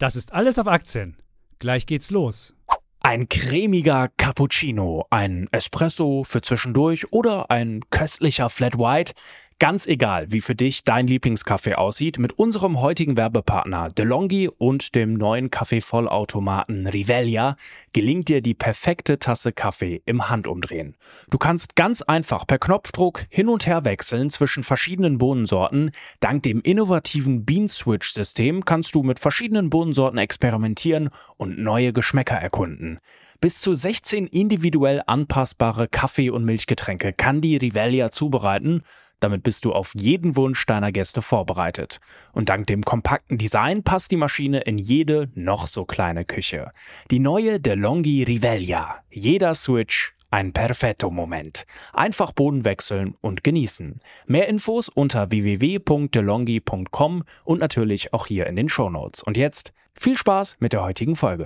Das ist alles auf Aktien. Gleich geht's los. Ein cremiger Cappuccino, ein Espresso für zwischendurch oder ein köstlicher Flat White. Ganz egal, wie für dich dein Lieblingskaffee aussieht, mit unserem heutigen Werbepartner DeLonghi und dem neuen Kaffeevollautomaten Rivelia gelingt dir die perfekte Tasse Kaffee im Handumdrehen. Du kannst ganz einfach per Knopfdruck hin und her wechseln zwischen verschiedenen Bohnensorten. Dank dem innovativen Bean Switch System kannst du mit verschiedenen Bohnensorten experimentieren und neue Geschmäcker erkunden. Bis zu 16 individuell anpassbare Kaffee- und Milchgetränke kann die Rivelia zubereiten. Damit bist du auf jeden Wunsch deiner Gäste vorbereitet. Und dank dem kompakten Design passt die Maschine in jede noch so kleine Küche. Die neue DeLonghi Rivelia. Jeder Switch ein Perfetto-Moment. Einfach Boden wechseln und genießen. Mehr Infos unter www.delonghi.com und natürlich auch hier in den Shownotes. Und jetzt viel Spaß mit der heutigen Folge.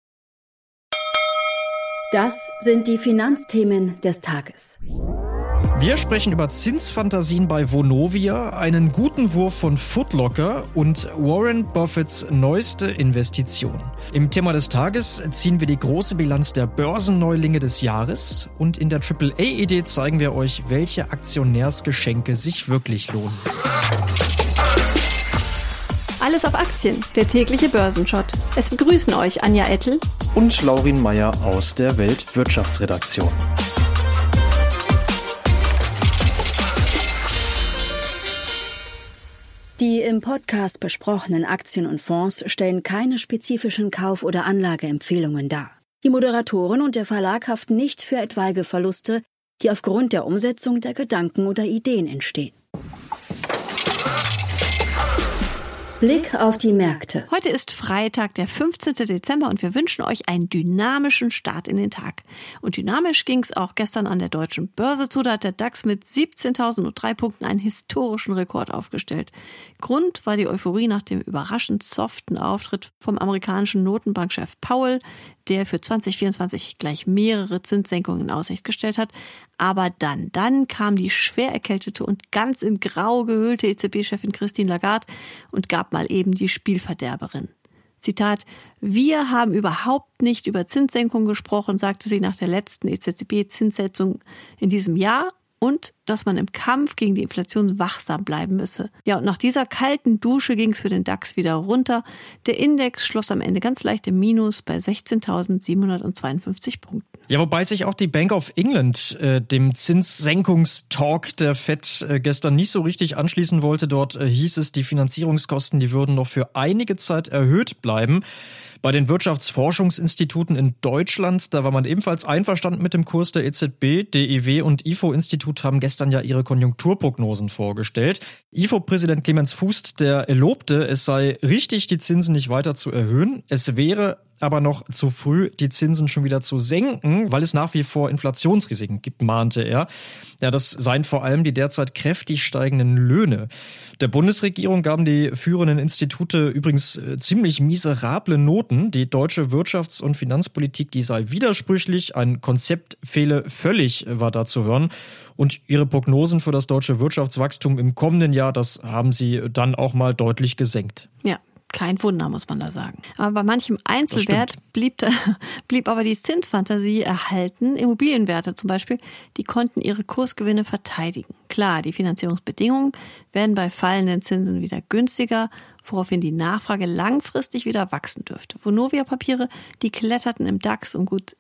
Das sind die Finanzthemen des Tages. Wir sprechen über Zinsfantasien bei Vonovia, einen guten Wurf von Foot Locker und Warren Buffetts neueste Investition. Im Thema des Tages ziehen wir die große Bilanz der Börsenneulinge des Jahres und in der AAA-Idee zeigen wir euch, welche Aktionärsgeschenke sich wirklich lohnen. Alles auf Aktien, der tägliche Börsenshot. Es begrüßen euch Anja Ettel und Laurin Meyer aus der Weltwirtschaftsredaktion. Die im Podcast besprochenen Aktien und Fonds stellen keine spezifischen Kauf- oder Anlageempfehlungen dar. Die Moderatoren und der Verlag haften nicht für etwaige Verluste, die aufgrund der Umsetzung der Gedanken oder Ideen entstehen. Blick auf die Märkte. Heute ist Freitag, der 15. Dezember und wir wünschen euch einen dynamischen Start in den Tag. Und dynamisch ging es auch gestern an der deutschen Börse zu. Da hat der DAX mit 17.003 Punkten einen historischen Rekord aufgestellt. Grund war die Euphorie nach dem überraschend soften Auftritt vom amerikanischen Notenbankchef Powell, der für 2024 gleich mehrere Zinssenkungen in Aussicht gestellt hat. Aber dann kam die schwer erkältete und ganz in Grau gehüllte EZB-Chefin Christine Lagarde und gab mal eben die Spielverderberin. Zitat: Wir haben überhaupt nicht über Zinssenkungen gesprochen, sagte sie nach der letzten EZB-Zinssetzung in diesem Jahr. Und dass man im Kampf gegen die Inflation wachsam bleiben müsse. Ja, und nach dieser kalten Dusche ging es für den DAX wieder runter. Der Index schloss am Ende ganz leicht im Minus bei 16.752 Punkten. Ja, wobei sich auch die Bank of England dem Zinssenkungstalk der FED gestern nicht so richtig anschließen wollte. Dort hieß es, die Finanzierungskosten, die würden noch für einige Zeit erhöht bleiben. Bei den Wirtschaftsforschungsinstituten in Deutschland, da war man ebenfalls einverstanden mit dem Kurs der EZB. DIW und IFO-Institut haben gestern ja ihre Konjunkturprognosen vorgestellt. IFO-Präsident Clemens Fuß, der lobte, es sei richtig, die Zinsen nicht weiter zu erhöhen. Es wäre aber noch zu früh, die Zinsen schon wieder zu senken, weil es nach wie vor Inflationsrisiken gibt, mahnte er. Ja, das seien vor allem die derzeit kräftig steigenden Löhne. Der Bundesregierung gaben die führenden Institute übrigens ziemlich miserable Noten. Die deutsche Wirtschafts- und Finanzpolitik, die sei widersprüchlich, ein Konzept fehle völlig, war da zu hören. Und ihre Prognosen für das deutsche Wirtschaftswachstum im kommenden Jahr, das haben sie dann auch mal deutlich gesenkt. Ja. Kein Wunder, muss man da sagen. Aber bei manchem Einzelwert blieb aber die Zinsfantasie erhalten. Immobilienwerte zum Beispiel, die konnten ihre Kursgewinne verteidigen. Klar, die Finanzierungsbedingungen werden bei fallenden Zinsen wieder günstiger, woraufhin die Nachfrage langfristig wieder wachsen dürfte. Vonovia-Papiere, die kletterten im DAX um gut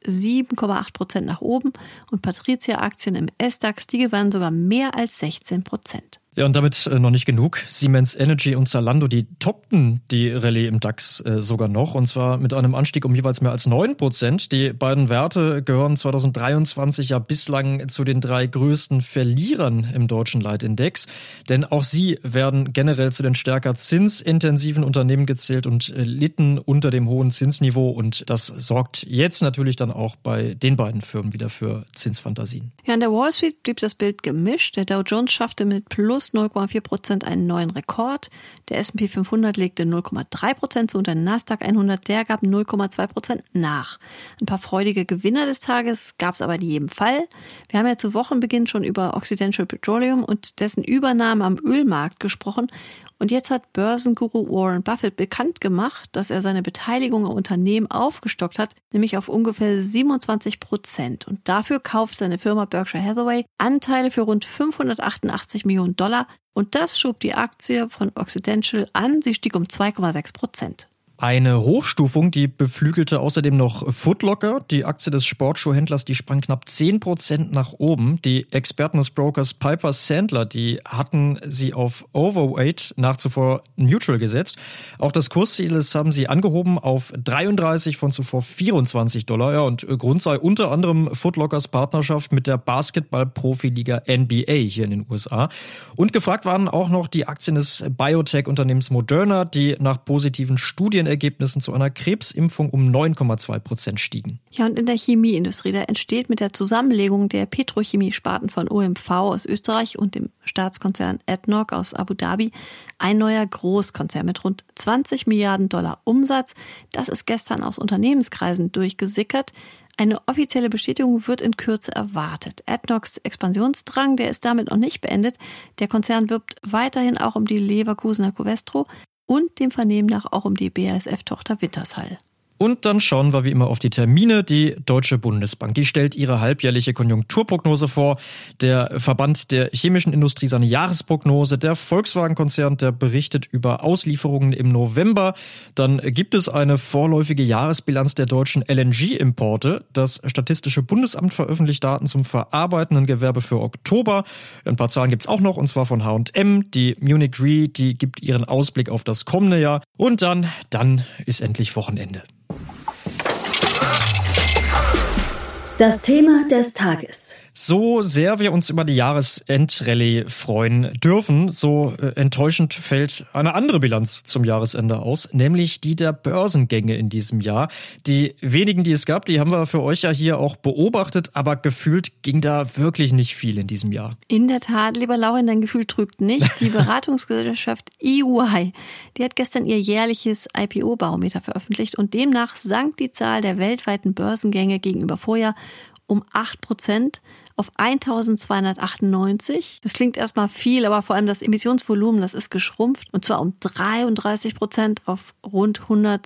7,8% nach oben und Patrizia-Aktien im SDAX, die gewannen sogar mehr als 16%. Ja, und damit noch nicht genug. Siemens Energy und Zalando, die toppten die Rallye im DAX sogar noch, und zwar mit einem Anstieg um jeweils mehr als 9%. Die beiden Werte gehören 2023 ja bislang zu den 3 größten Verlierern im deutschen Leitindex, denn auch sie werden generell zu den stärker zinsintensiven Unternehmen gezählt und litten unter dem hohen Zinsniveau, und das sorgt jetzt natürlich dann auch bei den beiden Firmen wieder für Zinsfantasien. Ja, an der Wall Street blieb das Bild gemischt. Der Dow Jones schaffte mit plus 0,4% einen neuen Rekord. Der S&P 500 legte 0,3% zu und der Nasdaq 100, der gab 0,2% nach. Ein paar freudige Gewinner des Tages gab es aber in jedem Fall. Wir haben ja zu Wochenbeginn schon über Occidental Petroleum und dessen Übernahme am Ölmarkt gesprochen. Und jetzt hat Börsenguru Warren Buffett bekannt gemacht, dass er seine Beteiligung am Unternehmen aufgestockt hat, nämlich auf ungefähr 27%. Und dafür kauft seine Firma Berkshire Hathaway Anteile für rund $588 Millionen. Und das schob die Aktie von Occidental an. Sie stieg um 2,6%. Eine Hochstufung, die beflügelte außerdem noch Foot Locker. Die Aktie des Sportschuhhändlers, die sprang knapp 10% nach oben. Die Experten des Brokers Piper Sandler, die hatten sie auf Overweight, nach zuvor neutral gesetzt. Auch das Kursziel haben sie angehoben auf 33 von zuvor $24. Ja, und Grund sei unter anderem Foot Lockers Partnerschaft mit der Basketball-Profiliga NBA hier in den USA. Und gefragt waren auch noch die Aktien des Biotech-Unternehmens Moderna, die nach positiven Studienergebnissen zu einer Krebsimpfung um 9,2% stiegen. Ja, und in der Chemieindustrie, da entsteht mit der Zusammenlegung der Petrochemiesparten von OMV aus Österreich und dem Staatskonzern ADNOC aus Abu Dhabi ein neuer Großkonzern mit rund $20 Milliarden Umsatz. Das ist gestern aus Unternehmenskreisen durchgesickert. Eine offizielle Bestätigung wird in Kürze erwartet. ADNOCs Expansionsdrang, der ist damit noch nicht beendet. Der Konzern wirbt weiterhin auch um die Leverkusener Covestro und dem Vernehmen nach auch um die BASF-Tochter Wintershall. Und dann schauen wir wie immer auf die Termine. Die Deutsche Bundesbank, die stellt ihre halbjährliche Konjunkturprognose vor. Der Verband der chemischen Industrie seine Jahresprognose. Der Volkswagen-Konzern, der berichtet über Auslieferungen im November. Dann gibt es eine vorläufige Jahresbilanz der deutschen LNG-Importe. Das Statistische Bundesamt veröffentlicht Daten zum verarbeitenden Gewerbe für Oktober. Ein paar Zahlen gibt's auch noch, und zwar von H&M. Die Munich Re, die gibt ihren Ausblick auf das kommende Jahr. Und dann ist endlich Wochenende. Das Thema des Tages. So sehr wir uns über die Jahresendrallye freuen dürfen, so enttäuschend fällt eine andere Bilanz zum Jahresende aus, nämlich die der Börsengänge in diesem Jahr. Die wenigen, die es gab, die haben wir für euch ja hier auch beobachtet, aber gefühlt ging da wirklich nicht viel in diesem Jahr. In der Tat, lieber Laurin, dein Gefühl trügt nicht. Die Beratungsgesellschaft EY, die hat gestern ihr jährliches IPO-Barometer veröffentlicht und demnach sank die Zahl der weltweiten Börsengänge gegenüber Vorjahr um 8% auf 1.298. Das klingt erstmal viel, aber vor allem das Emissionsvolumen, das ist geschrumpft. Und zwar um 33% auf rund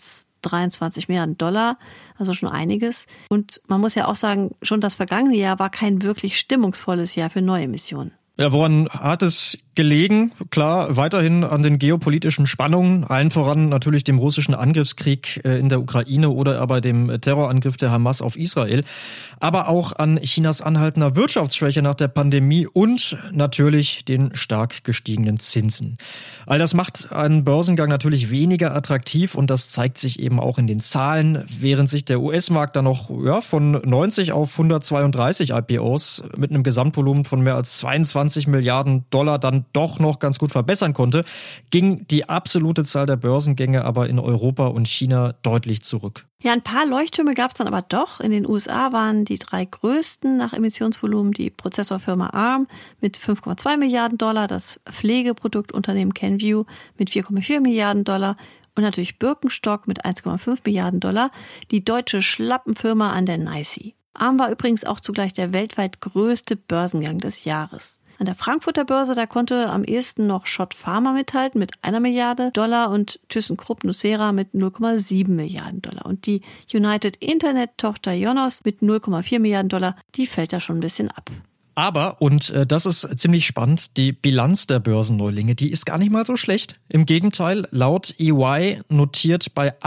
$123 Milliarden. Also schon einiges. Und man muss ja auch sagen, schon das vergangene Jahr war kein wirklich stimmungsvolles Jahr für Neuemissionen. Ja, woran hat es gelegen? Klar, weiterhin an den geopolitischen Spannungen, allen voran natürlich dem russischen Angriffskrieg in der Ukraine oder aber dem Terrorangriff der Hamas auf Israel, aber auch an Chinas anhaltender Wirtschaftsschwäche nach der Pandemie und natürlich den stark gestiegenen Zinsen. All das macht einen Börsengang natürlich weniger attraktiv und das zeigt sich eben auch in den Zahlen, während sich der US-Markt dann noch von 90 auf 132 IPOs mit einem Gesamtvolumen von mehr als $22 Milliarden dann doch noch ganz gut verbessern konnte, ging die absolute Zahl der Börsengänge aber in Europa und China deutlich zurück. Ja, ein paar Leuchttürme gab es dann aber doch. In den USA waren die 3 größten nach Emissionsvolumen die Prozessorfirma ARM mit $5,2 Milliarden, das Pflegeproduktunternehmen Kenvue mit $4,4 Milliarden und natürlich Birkenstock mit $1,5 Milliarden, die deutsche Schlappenfirma an der NYSE. ARM war übrigens auch zugleich der weltweit größte Börsengang des Jahres. An der Frankfurter Börse, da konnte am ehesten noch Schott Pharma mithalten mit $1 Milliarde und ThyssenKrupp Nucera mit $0,7 Milliarden. Und die United Internet-Tochter Ionos mit $0,4 Milliarden, die fällt da schon ein bisschen ab. Aber, und das ist ziemlich spannend, die Bilanz der Börsenneulinge, die ist gar nicht mal so schlecht. Im Gegenteil, laut EY notiert bei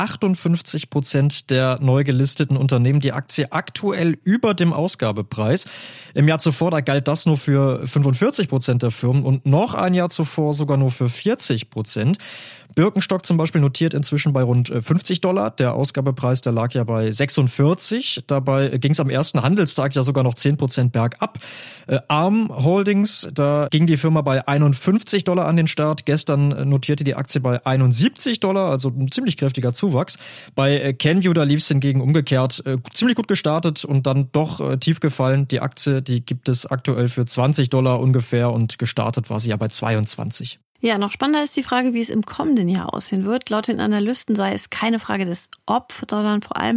58% der neu gelisteten Unternehmen die Aktie aktuell über dem Ausgabepreis. Im Jahr zuvor, da galt das nur für 45% der Firmen und noch ein Jahr zuvor sogar nur für 40%. Birkenstock zum Beispiel notiert inzwischen bei rund $50. Der Ausgabepreis, der lag ja bei 46. Dabei ging es am ersten Handelstag ja sogar noch 10% bergab. ARM Holdings, da ging die Firma bei $51 an den Start. Gestern notierte die Aktie bei $71, also ein ziemlich kräftiger Zuwachs. Bei Kenvue, da lief es hingegen umgekehrt, ziemlich gut gestartet und dann doch tief gefallen. Die Aktie, die gibt es aktuell für $20 ungefähr und gestartet war sie ja bei 22. Ja, noch spannender ist die Frage, wie es im kommenden Jahr aussehen wird. Laut den Analysten sei es keine Frage des Ob, sondern vor allem,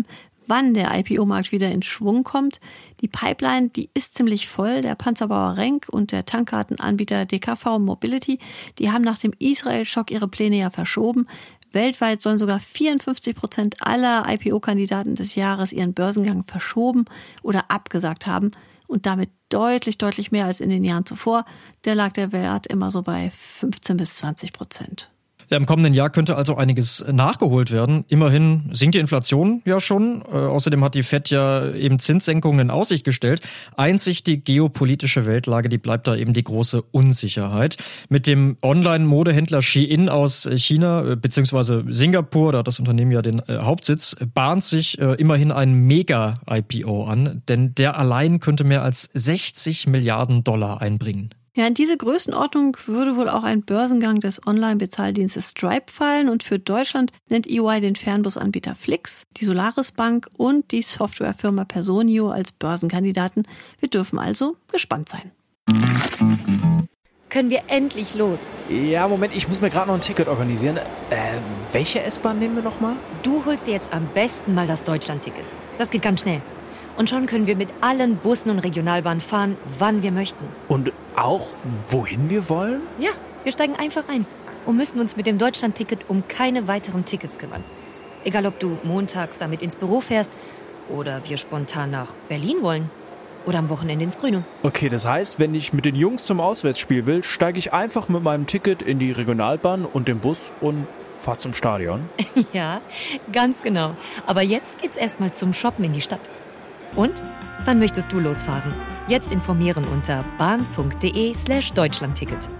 wann der IPO-Markt wieder in Schwung kommt. Die Pipeline, die ist ziemlich voll. Der Panzerbauer Renk und der Tankkartenanbieter DKV Mobility, die haben nach dem Israel-Schock ihre Pläne ja verschoben. Weltweit sollen sogar 54% aller IPO-Kandidaten des Jahres ihren Börsengang verschoben oder abgesagt haben. Und damit deutlich, deutlich mehr als in den Jahren zuvor. Da lag der Wert immer so bei 15-20%. Ja, im kommenden Jahr könnte also einiges nachgeholt werden. Immerhin sinkt die Inflation ja schon. Außerdem hat die FED ja eben Zinssenkungen in Aussicht gestellt. Einzig die geopolitische Weltlage, die bleibt da eben die große Unsicherheit. Mit dem Online-Modehändler Shein aus China bzw. Singapur, da hat das Unternehmen ja den Hauptsitz, bahnt sich immerhin ein Mega-IPO an. Denn der allein könnte mehr als 60 Milliarden Dollar einbringen. Ja, in diese Größenordnung würde wohl auch ein Börsengang des Online-Bezahldienstes Stripe fallen. Und für Deutschland nennt EY den Fernbusanbieter Flix, die Solaris Bank und die Softwarefirma Personio als Börsenkandidaten. Wir dürfen also gespannt sein. Können wir endlich los? Ja, Moment, ich muss mir gerade noch ein Ticket organisieren. Welche S-Bahn nehmen wir nochmal? Du holst dir jetzt am besten mal das Deutschland-Ticket. Das geht ganz schnell. Und schon können wir mit allen Bussen und Regionalbahnen fahren, wann wir möchten. Und auch, wohin wir wollen? Ja, wir steigen einfach ein und müssen uns mit dem Deutschland-Ticket um keine weiteren Tickets kümmern. Egal, ob du montags damit ins Büro fährst oder wir spontan nach Berlin wollen oder am Wochenende ins Grüne. Okay, das heißt, wenn ich mit den Jungs zum Auswärtsspiel will, steige ich einfach mit meinem Ticket in die Regionalbahn und den Bus und fahre zum Stadion. Ja, ganz genau. Aber jetzt geht's erstmal zum Shoppen in die Stadt. Und? Wann möchtest du losfahren? Jetzt informieren unter bahn.de/Deutschlandticket.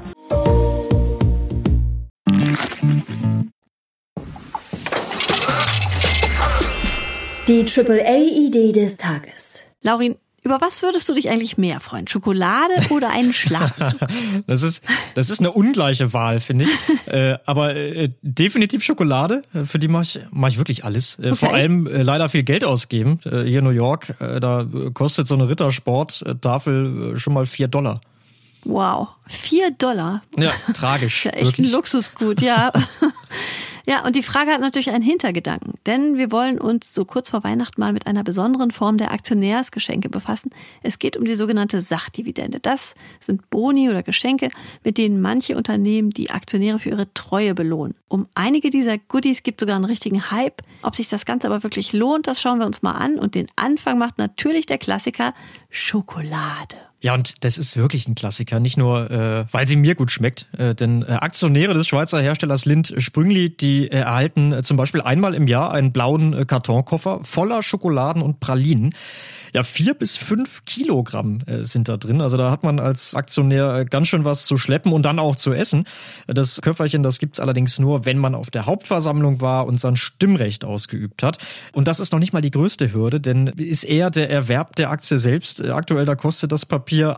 Die AAA-Idee des Tages. Laurin, über was würdest du dich eigentlich mehr freuen? Schokolade oder einen Schlafanzug? Das ist eine ungleiche Wahl, finde ich. Aber definitiv Schokolade. Für die mache ich wirklich alles. Okay. Vor allem leider viel Geld ausgeben. Hier in New York, da kostet so eine Rittersport-Tafel schon mal $4. Wow, $4? Ja, tragisch. Ist ja echt wirklich ein Luxusgut, ja. Ja, und die Frage hat natürlich einen Hintergedanken, denn wir wollen uns so kurz vor Weihnachten mal mit einer besonderen Form der Aktionärsgeschenke befassen. Es geht um die sogenannte Sachdividende. Das sind Boni oder Geschenke, mit denen manche Unternehmen die Aktionäre für ihre Treue belohnen. Um einige dieser Goodies gibt es sogar einen richtigen Hype. Ob sich das Ganze aber wirklich lohnt, das schauen wir uns mal an. Und den Anfang macht natürlich der Klassiker Schokolade. Ja, und das ist wirklich ein Klassiker, nicht nur, weil sie mir gut schmeckt, denn Aktionäre des Schweizer Herstellers Lindt Sprüngli, die erhalten zum Beispiel einmal im Jahr einen blauen Kartonkoffer voller Schokoladen und Pralinen. Ja, 4 bis 5 Kilogramm sind da drin. Also da hat man als Aktionär ganz schön was zu schleppen und dann auch zu essen. Das Köfferchen, das gibt's allerdings nur, wenn man auf der Hauptversammlung war und sein Stimmrecht ausgeübt hat. Und das ist noch nicht mal die größte Hürde, denn ist eher der Erwerb der Aktie selbst. Aktuell, da kostet das Papier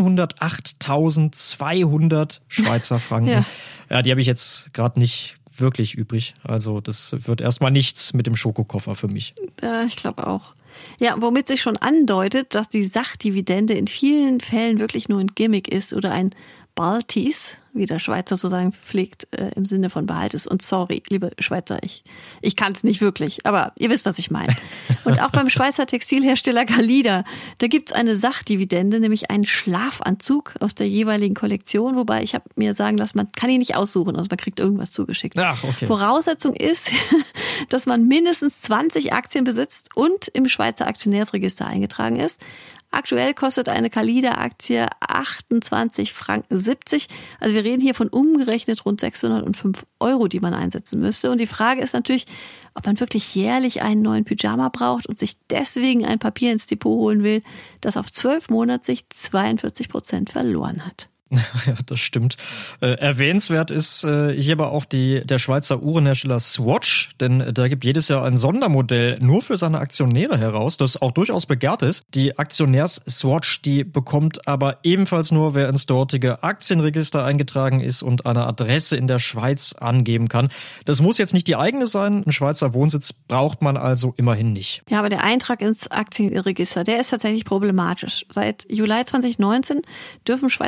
108.200 Schweizer Franken. Ja, die habe ich jetzt gerade nicht wirklich übrig. Also das wird erstmal nichts mit dem Schokokoffer für mich. Ja, ich glaube auch. Ja, womit sich schon andeutet, dass die Sachdividende in vielen Fällen wirklich nur ein Gimmick ist oder ein Baltis, wie der Schweizer so sagen pflegt, im Sinne von Behaltes. Und sorry, liebe Schweizer, ich kann es nicht wirklich, aber ihr wisst, was ich meine. Und auch beim Schweizer Textilhersteller Galida, da gibt's eine Sachdividende, nämlich einen Schlafanzug aus der jeweiligen Kollektion, wobei ich habe mir sagen lassen, man kann ihn nicht aussuchen, also man kriegt irgendwas zugeschickt. Ach, okay. Voraussetzung ist, dass man mindestens 20 Aktien besitzt und im Schweizer Aktionärsregister eingetragen ist. Aktuell kostet eine Galida-Aktie 28,70 Franken. Also wir reden hier von umgerechnet rund 605 €, die man einsetzen müsste. Und die Frage ist natürlich, ob man wirklich jährlich einen neuen Pyjama braucht und sich deswegen ein Papier ins Depot holen will, das auf 12 Monatssicht 42% verloren hat. Ja, das stimmt. Erwähnenswert ist hier aber auch der Schweizer Uhrenhersteller Swatch, denn da gibt jedes Jahr ein Sondermodell nur für seine Aktionäre heraus, das auch durchaus begehrt ist. Die Aktionärs-Swatch, die bekommt aber ebenfalls nur, wer ins dortige Aktienregister eingetragen ist und eine Adresse in der Schweiz angeben kann. Das muss jetzt nicht die eigene sein. Ein Schweizer Wohnsitz braucht man also immerhin nicht. Ja, aber der Eintrag ins Aktienregister, der ist tatsächlich problematisch. Seit Juli 2019 dürfen Schweizer Aktionäre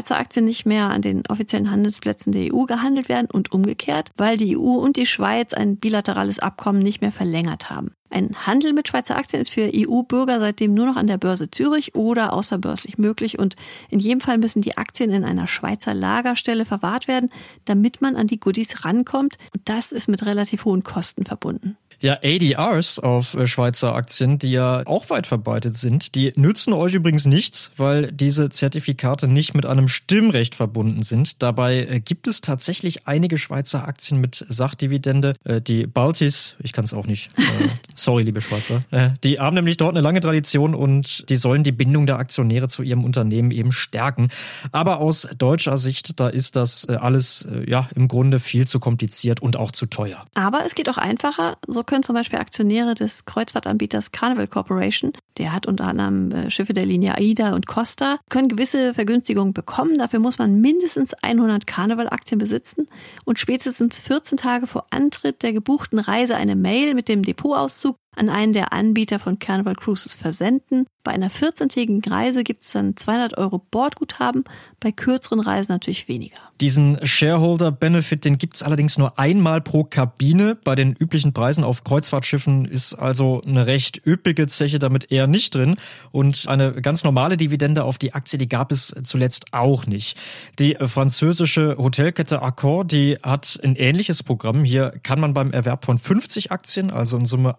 nicht mehr an den offiziellen Handelsplätzen der EU gehandelt werden und umgekehrt, weil die EU und die Schweiz ein bilaterales Abkommen nicht mehr verlängert haben. Ein Handel mit Schweizer Aktien ist für EU-Bürger seitdem nur noch an der Börse Zürich oder außerbörslich möglich und in jedem Fall müssen die Aktien in einer Schweizer Lagerstelle verwahrt werden, damit man an die Goodies rankommt und das ist mit relativ hohen Kosten verbunden. Ja, ADRs auf Schweizer Aktien, die ja auch weit verbreitet sind, die nützen euch übrigens nichts, weil diese Zertifikate nicht mit einem Stimmrecht verbunden sind. Dabei gibt es tatsächlich einige Schweizer Aktien mit Sachdividende. Die Baltis, ich kann es auch nicht, sorry liebe Schweizer, die haben nämlich dort eine lange Tradition und die sollen die Bindung der Aktionäre zu ihrem Unternehmen eben stärken. Aber aus deutscher Sicht, da ist das alles im Grunde viel zu kompliziert und auch zu teuer. Aber es geht auch einfacher. So können zum Beispiel Aktionäre des Kreuzfahrtanbieters Carnival Corporation, der hat unter anderem Schiffe der Linie AIDA und Costa, können gewisse Vergünstigungen bekommen. Dafür muss man mindestens 100 Carnival-Aktien besitzen und spätestens 14 Tage vor Antritt der gebuchten Reise eine Mail mit dem Depotauszug an einen der Anbieter von Carnival Cruises versenden. Bei einer 14-tägigen Reise gibt es dann 200 € Bordguthaben, bei kürzeren Reisen natürlich weniger. Diesen Shareholder-Benefit, den gibt's allerdings nur einmal pro Kabine. Bei den üblichen Preisen auf Kreuzfahrtschiffen ist also eine recht üppige Zeche damit eher nicht drin. Und eine ganz normale Dividende auf die Aktie, die gab es zuletzt auch nicht. Die französische Hotelkette Accor, die hat ein ähnliches Programm. Hier kann man beim Erwerb von 50 Aktien, also in Summe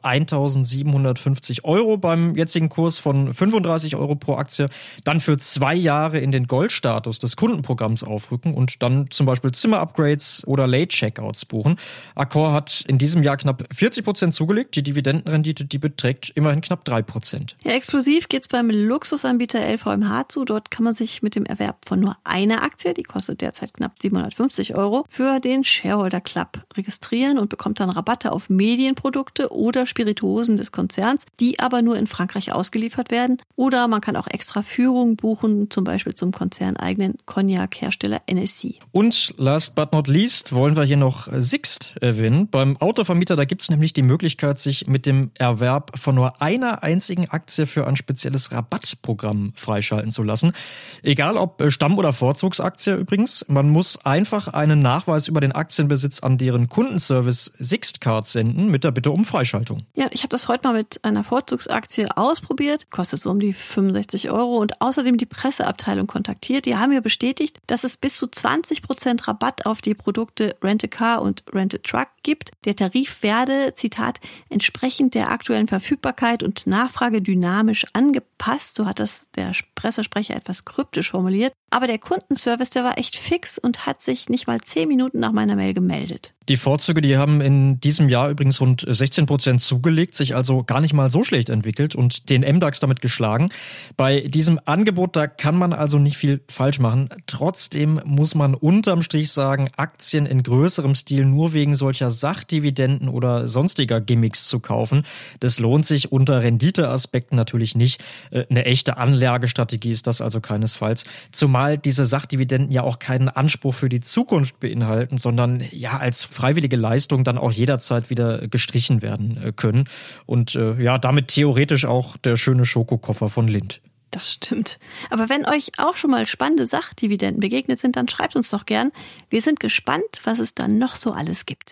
1.750 € beim jetzigen Kurs von 35 € pro Aktie, dann für 2 Jahre in den Goldstatus des Kundenprogramms aufrücken und dann zum Beispiel Zimmerupgrades oder Late-Checkouts buchen. Accor hat in diesem Jahr knapp 40% zugelegt. Die Dividendenrendite, die beträgt immerhin knapp 3%. Ja, exklusiv geht's beim Luxusanbieter LVMH zu. Dort kann man sich mit dem Erwerb von nur einer Aktie, die kostet derzeit knapp 750 €, für den Shareholder Club registrieren und bekommt dann Rabatte auf Medienprodukte oder Spirituosen des Konzerns, die aber nur in Frankreich ausgeliefert werden. Oder man kann auch extra Führungen buchen, zum Beispiel zum konzerneigenen Cognac-Hersteller NSC. Und last but not least wollen wir hier noch Sixt erwähnen. Beim Autovermieter, da gibt es nämlich die Möglichkeit, sich mit dem Erwerb von nur einer einzigen Aktie für ein spezielles Rabattprogramm freischalten zu lassen. Egal ob Stamm- oder Vorzugsaktie übrigens. Man muss einfach einen Nachweis über den Aktienbesitz an deren Kundenservice Sixt-Card senden mit der Bitte um Freischaltung. Ja, ich habe das heute mal mit einer Vorzugsaktie ausprobiert. Kostet so um die 65 € und außerdem die Presseabteilung kontaktiert. Die haben mir bestätigt, dass es bis zu 20% Rabatt auf die Produkte Rent-A-Car und Rent-A-Truck gibt. Der Tarif werde, Zitat, entsprechend der aktuellen Verfügbarkeit und Nachfrage dynamisch angepasst. So hat das der Pressesprecher etwas kryptisch formuliert. Aber der Kundenservice, der war echt fix und hat sich nicht mal 10 Minuten nach meiner Mail gemeldet. Die Vorzüge, die haben in diesem Jahr übrigens rund 16% zugelegt, sich also gar nicht mal so schlecht entwickelt und den MDAX damit geschlagen. Bei diesem Angebot, da kann man also nicht viel falsch machen. Trotzdem muss man unterm Strich sagen, Aktien in größerem Stil nur wegen solcher Sachdividenden oder sonstiger Gimmicks zu kaufen, das lohnt sich unter Renditeaspekten natürlich nicht. Eine echte Anlagestrategie ist das also keinesfalls. Zumal diese Sachdividenden ja auch keinen Anspruch für die Zukunft beinhalten, sondern ja als freiwillige Leistung dann auch jederzeit wieder gestrichen werden können. Und damit theoretisch auch der schöne Schokokoffer von Lindt. Das stimmt. Aber wenn euch auch schon mal spannende Sachdividenden begegnet sind, dann schreibt uns doch gern. Wir sind gespannt, was es dann noch so alles gibt.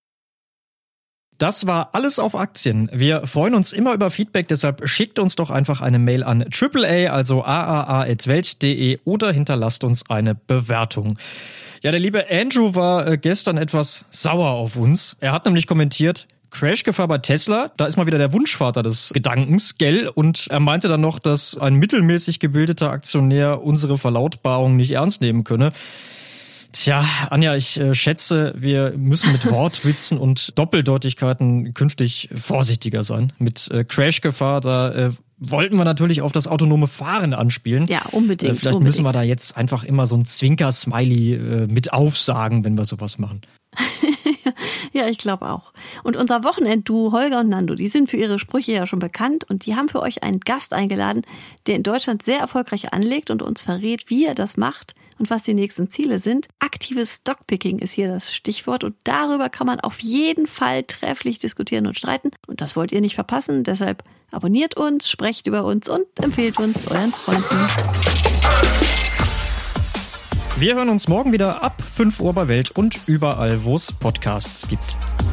Das war alles auf Aktien. Wir freuen uns immer über Feedback, deshalb schickt uns doch einfach eine Mail an AAA, also aaa@welt.de oder hinterlasst uns eine Bewertung. Ja, der liebe Andrew war gestern etwas sauer auf uns. Er hat nämlich kommentiert, Crashgefahr bei Tesla, da ist mal wieder der Wunschvater des Gedankens, gell? Und er meinte dann noch, dass ein mittelmäßig gebildeter Aktionär unsere Verlautbarung nicht ernst nehmen könne. Tja, Anja, ich schätze, wir müssen mit Wortwitzen und Doppeldeutigkeiten künftig vorsichtiger sein. Mit Crashgefahr, da wollten wir natürlich auf das autonome Fahren anspielen. Ja, unbedingt. Vielleicht müssen wir da jetzt einfach immer so ein Zwinker-Smiley mit aufsagen, wenn wir sowas machen. Ja, ich glaube auch. Und unser Wochenendduo Holger und Nando, die sind für ihre Sprüche ja schon bekannt und die haben für euch einen Gast eingeladen, der in Deutschland sehr erfolgreich anlegt und uns verrät, wie er das macht und was die nächsten Ziele sind. Aktives Stockpicking ist hier das Stichwort und darüber kann man auf jeden Fall trefflich diskutieren und streiten. Und das wollt ihr nicht verpassen, deshalb abonniert uns, sprecht über uns und empfehlt uns euren Freunden. Wir hören uns morgen wieder ab 5 Uhr bei Welt und überall, wo es Podcasts gibt.